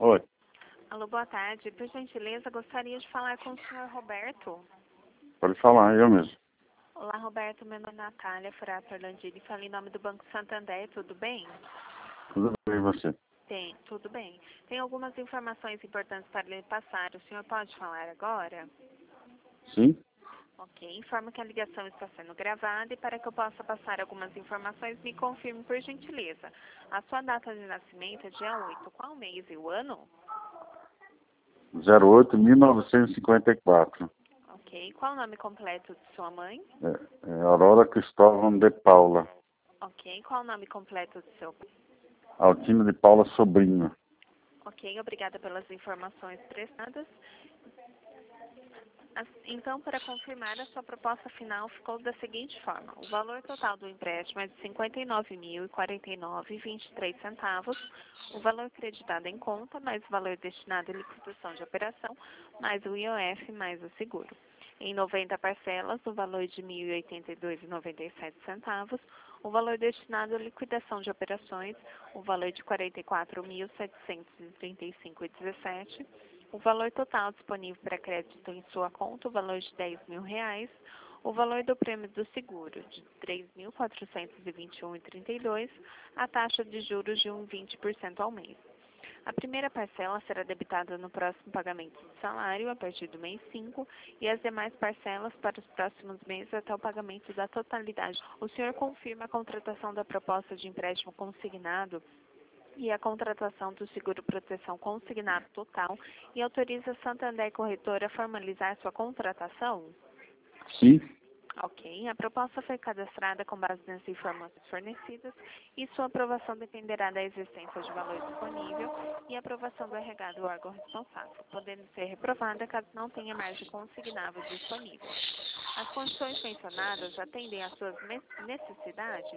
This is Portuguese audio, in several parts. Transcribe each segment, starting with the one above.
Oi, Alô, boa tarde. Por gentileza, gostaria de falar com o senhor Roberto. pode falar, eu mesmo. Olá, Roberto. Meu nome é Natália Furato Orlandini. Falo em nome do Banco Santander. Tudo bem? Tudo bem, e você? Tem, tudo bem. Tem algumas informações importantes para lhe passar. O senhor pode falar agora? Sim? Ok. Informo que a ligação está sendo gravada e para que eu possa passar algumas informações, me confirme por gentileza. A sua data de nascimento é dia 8. Qual mês e o ano? 08.1954. Ok. Qual o nome completo de sua mãe? Aurora Cristóvão de Paula. Ok. Qual o nome completo de seu pai? Altino de Paula Sobrinho. Ok, obrigada pelas informações prestadas. Então, para confirmar, a sua proposta final ficou da seguinte forma. O valor total do empréstimo é de R$ 59.049,23. O valor creditado em conta, mais o valor destinado à liquidação de operação, mais o IOF, mais o seguro. Em 90 parcelas, o valor de R$ 1.082,97. O valor destinado à liquidação de operações, o valor de R$ 44.735,17. O valor total disponível para crédito em sua conta, o valor de R$ 10.000. O valor do prêmio do seguro, de R$ 3.421,32. A taxa de juros de 1,20% ao mês. A primeira parcela será debitada no próximo pagamento de salário, a partir do mês 5, e as demais parcelas para os próximos meses até o pagamento da totalidade. O senhor confirma a contratação da proposta de empréstimo consignado e a contratação do seguro proteção consignado total e autoriza a Santander Corretora a formalizar sua contratação? Sim? Ok. A proposta foi cadastrada com base nas informações fornecidas e sua aprovação dependerá da existência de valor disponível e aprovação do RH do órgão responsável, podendo ser reprovada caso não tenha margem consignável disponível. As condições mencionadas atendem às suas necessidades?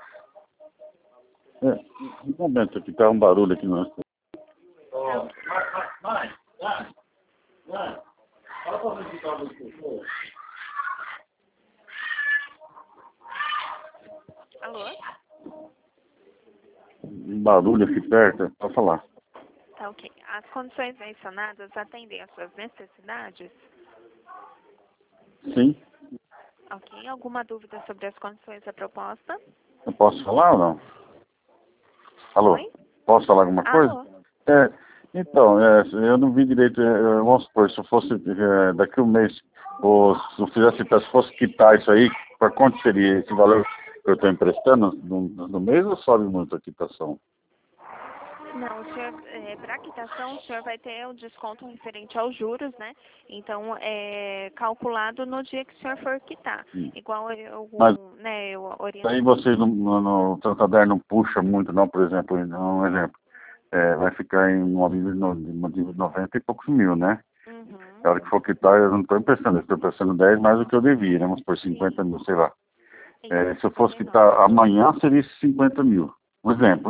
Um momento aqui, tá um barulho aqui no... Alô? Um barulho aqui perto, pode falar. Tá, ok. As condições mencionadas atendem às suas necessidades? Sim? Ok. Alguma dúvida sobre as condições da proposta? Eu posso falar ou não? Alô? Oi? Posso falar alguma coisa? Alô? Então, eu não vi direito, vamos supor, se eu fosse daqui a um mês, ou se eu fizesse, se fosse quitar isso aí, para quanto seria esse valor que eu estou emprestando no mês, ou sobe muito a quitação? Não, o senhor, para quitação, o senhor vai ter o desconto referente aos juros, né? Então, é calculado no dia que o senhor for quitar. Igual Mas eu oriento. aí vocês no Santander não puxa muito, não, por exemplo, um exemplo. Vai ficar em uma dívida de 90 e poucos mil, né? Uhum. Na hora que for quitar, eu não estou emprestando, eu estou emprestando 10 mais do que eu devia, né? Vamos por 50 mil, sei lá. Se eu fosse quitar amanhã, seria 50 mil. Um exemplo.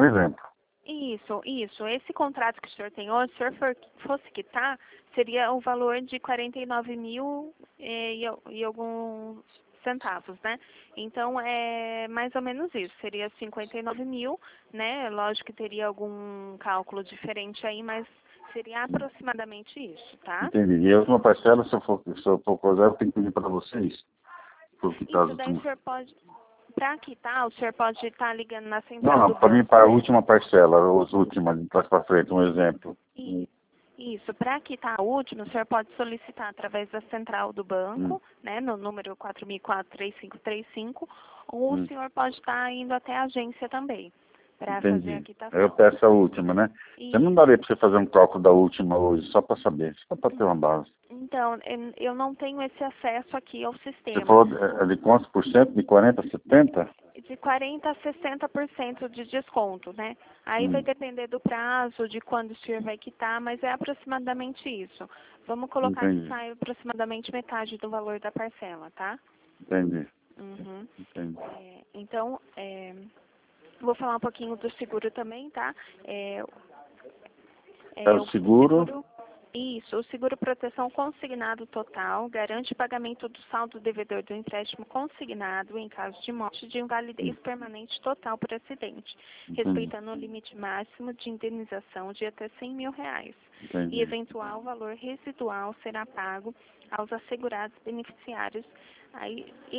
Isso. Esse contrato que o senhor tem hoje, se o senhor fosse quitar, seria o valor de 49 mil e alguns centavos, né? Então, é mais ou menos isso. Seria 59 mil, né? Lógico que teria algum cálculo diferente aí, mas seria aproximadamente isso, tá? Entendi. E a última parcela, se eu for coisar, eu tenho que pedir para vocês. For quitar as Isso daí o últimas. senhor pode... Para quitar, o senhor pode estar ligando na central Não, do para mim, banco, para a né? última parcela, as últimas, de trás para frente, um exemplo. Isso, para quitar a última, o senhor pode solicitar através da central do banco, né, no número 4004-3535, ou o senhor pode estar indo até a agência também, para fazer a Entendi. quitação. Eu peço a última, né? Você não Isso. daria para você fazer um cálculo da última hoje, só para saber, só para ter uma base. Então, eu não tenho esse acesso aqui ao Você sistema. falou de quantos por cento? De 40 a 70? De 40% a 60% de desconto, né? Aí vai depender do prazo, de quando o senhor vai quitar, mas é aproximadamente isso. Vamos colocar que Entendi. sai aproximadamente metade do valor da parcela, tá? Entendi. Uhum. Entendi. Então, vou falar um pouquinho do seguro também, tá? O seguro? Isso, o seguro-proteção consignado total garante o pagamento do saldo devedor do empréstimo consignado em caso de morte de invalidez permanente total por acidente, respeitando o limite máximo de indenização de até R$ 100.000. E eventual valor residual será pago aos assegurados beneficiários. A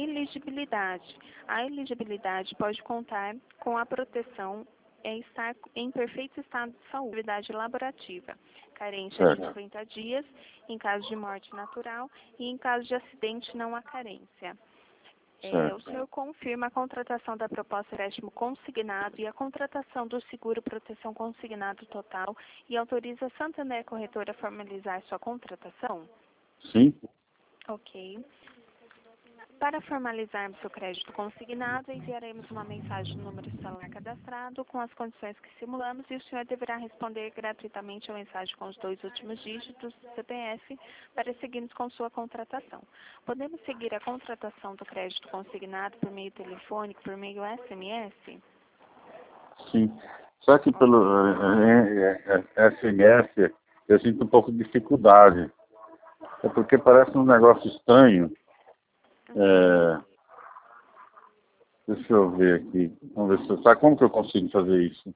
elegibilidade pode contar com a proteção estar em perfeito estado de saúde, atividade laborativa, carência de 90 dias, em caso de morte natural, e em caso de acidente não há carência. O senhor confirma a contratação da proposta de empréstimo consignado e a contratação do seguro proteção consignado total e autoriza a Santander Corretora a formalizar sua contratação? Sim. Ok. Para formalizarmos seu crédito consignado, enviaremos uma mensagem no número de celular cadastrado com as condições que simulamos e o senhor deverá responder gratuitamente a mensagem com os 2 últimos dígitos do CPF para seguirmos com sua contratação. Podemos seguir a contratação do crédito consignado por meio telefônico, por meio SMS? Sim. Só que pelo SMS eu sinto um pouco de dificuldade. É porque parece um negócio estranho. Deixa eu ver aqui. Vamos ver se você sabe como que eu consigo fazer isso.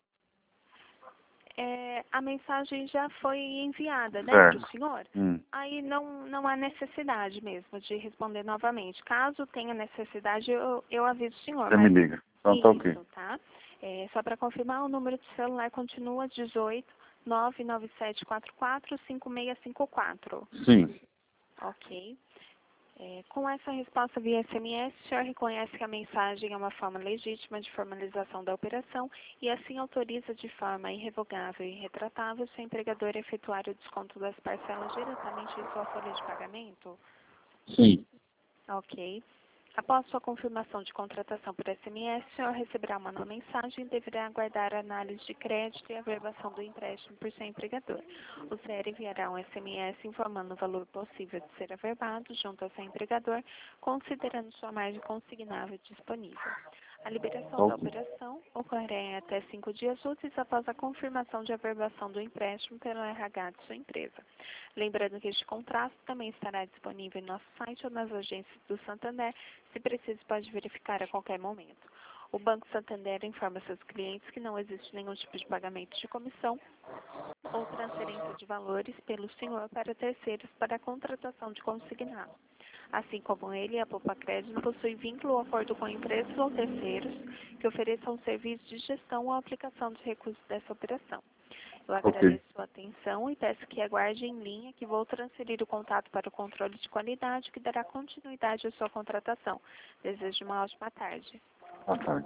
A mensagem já foi enviada, né, para o senhor? Aí não há necessidade mesmo de responder novamente. Caso tenha necessidade, eu aviso o senhor. Você me liga. Então tá ok. Tá? Só para confirmar, o número de celular continua 18 99744 5654. Sim. Ok. Com essa resposta via SMS, o senhor reconhece que a mensagem é uma forma legítima de formalização da operação e assim autoriza de forma irrevogável e irretratável o seu empregador a efetuar o desconto das parcelas diretamente em sua folha de pagamento? Sim. Ok. Após sua confirmação de contratação por SMS, o senhor receberá uma nova mensagem e deverá aguardar a análise de crédito e a averbação do empréstimo por seu empregador. O CR enviará um SMS informando o valor possível de ser averbado junto ao seu empregador, considerando sua margem consignável disponível. A liberação da operação ocorrerá em até 5 dias úteis após a confirmação de averbação do empréstimo pelo RH de sua empresa. Lembrando que este contrato também estará disponível em nosso site ou nas agências do Santander. Se preciso, pode verificar a qualquer momento. O Banco Santander informa seus clientes que não existe nenhum tipo de pagamento de comissão ou transferência de valores pelo senhor para terceiros para a contratação de consignado. Assim como ele, a Poupa Crédito possui vínculo ou acordo com empresas ou terceiros que ofereçam serviços de gestão ou aplicação de recursos dessa operação. Eu agradeço sua atenção e peço que aguarde em linha que vou transferir o contato para o controle de qualidade que dará continuidade à sua contratação. Desejo uma ótima tarde. Boa tarde.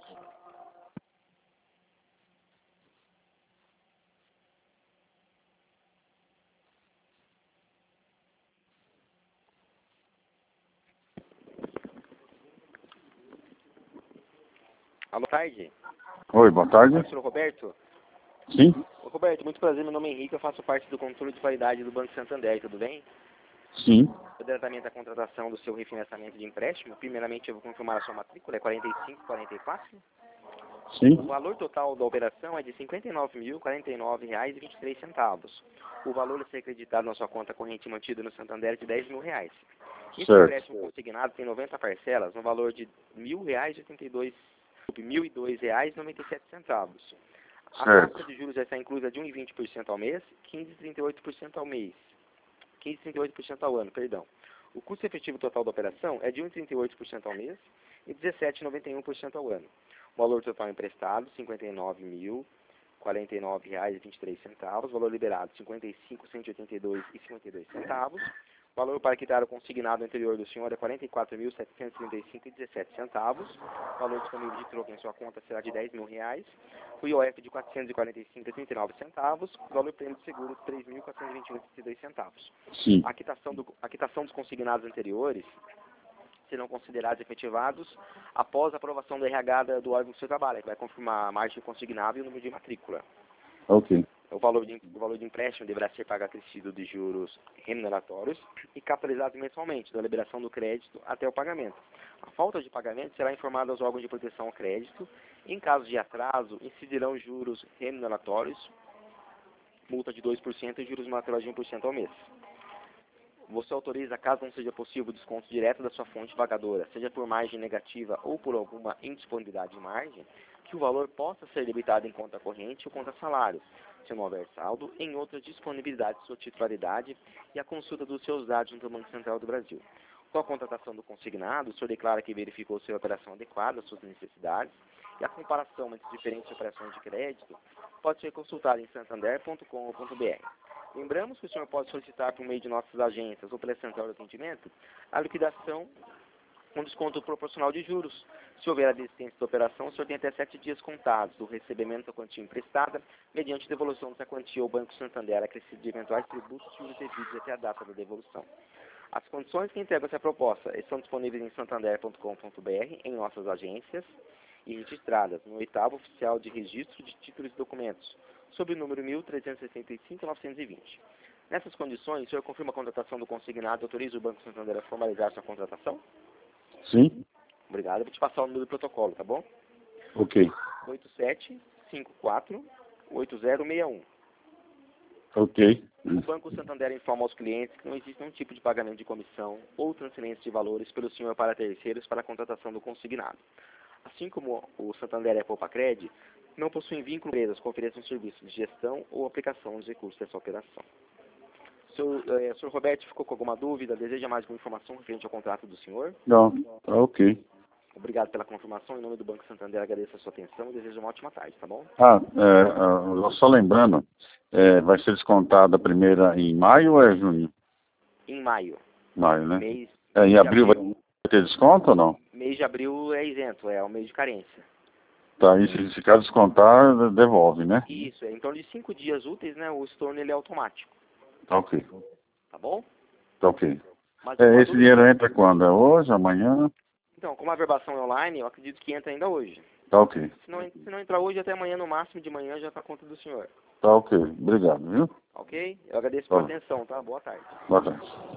Boa tarde. Oi, boa tarde. Senhor Roberto? Sim. Roberto, muito prazer, meu nome é Henrique, eu faço parte do controle de qualidade do Banco Santander, tudo bem? Sim. O tratamento da contratação do seu refinanciamento de empréstimo, primeiramente eu vou confirmar a sua matrícula, é 4544? Sim. O valor total da operação é de R$ 59.049,23. O valor a ser acreditado na sua conta corrente mantida no Santander é de R$ 10.000. Esse empréstimo consignado tem 90 parcelas no valor de R$ 1.002,97. A taxa de juros já está inclusa de 1,20% ao mês, 15,38% ao mês. 15,38% ao ano, perdão. O custo efetivo total da operação é de 1,38% ao mês e 17,91% ao ano. O valor total emprestado, R$ 59.049,23. Valor liberado, R$ 55.182,52. O valor para quitar o consignado anterior do senhor é R$ 44.735,17. O valor disponível de troco em sua conta será de R$ 10.000. O IOF de R$ 445,39. O valor prêmio de seguro de R$ 3.421,32. Sim. A quitação dos consignados anteriores serão considerados efetivados após a aprovação do RH do órgão que você trabalha, que vai confirmar a margem consignada e o número de matrícula. Ok. O valor de empréstimo deverá ser pago acrescido de juros remuneratórios e capitalizados mensalmente, da liberação do crédito até o pagamento. A falta de pagamento será informada aos órgãos de proteção ao crédito. Em caso de atraso, incidirão juros remuneratórios multa de 2% e juros naturais de 1% ao mês. Você autoriza, caso não seja possível, o desconto direto da sua fonte pagadora, seja por margem negativa ou por alguma indisponibilidade de margem, que o valor possa ser debitado em conta corrente ou conta salário, se não houver saldo, em outras disponibilidades de sua titularidade e a consulta dos seus dados junto ao Banco Central do Brasil. Com a contratação do consignado, o senhor declara que verificou se a operação adequada às suas necessidades e a comparação entre diferentes operações de crédito pode ser consultada em santander.com.br. Lembramos que o senhor pode solicitar por meio de nossas agências ou pela central de atendimento a liquidação com desconto proporcional de juros. Se houver a desistência da operação, o senhor tem até 7 dias contados do recebimento da quantia emprestada, mediante devolução dessa quantia ao Banco Santander, acrescido de eventuais tributos e juros devidos até a data da devolução. As condições que integram essa proposta estão disponíveis em santander.com.br, em nossas agências e registradas no 8º Oficial de Registro de Títulos e Documentos, sob o número 1365-920. Nessas condições, o senhor confirma a contratação do consignado e autoriza o Banco Santander a formalizar sua contratação? Sim. Obrigado. Eu vou te passar o número do protocolo, tá bom? Ok. 8754-8061. Ok. O Banco Santander informa aos clientes que não existe nenhum tipo de pagamento de comissão ou transferência de valores pelo senhor para terceiros para a contratação do consignado. Assim como o Santander e a Poupa-Cred, não possuem vínculo com empresas que ofereçam serviços de gestão ou aplicação dos recursos dessa operação. Senhor Roberto, ficou com alguma dúvida? Deseja mais alguma informação referente ao contrato do senhor? Não, tá ok. Obrigado pela confirmação. Em nome do Banco Santander, agradeço a sua atenção e desejo uma ótima tarde, tá bom? Só lembrando, vai ser descontada a primeira em maio ou é junho? Em maio. Maio, né? Mês Em abril vai ter desconto ou não? Mês de abril é isento, é o mês de carência. Tá, e se caso descontar, devolve, né? Isso, em torno de 5 dias úteis, né? O estorno ele é automático. Tá ok. Tá bom? Tá ok. Mas Esse dinheiro entra quando? É hoje, amanhã? Então, como a verbação é online, eu acredito que entra ainda hoje. Tá ok. Se não entrar hoje, até amanhã, no máximo de manhã, já está a conta do senhor. Tá ok. Obrigado, viu? Ok? Eu agradeço pela atenção, tá? Boa tarde. Boa tarde.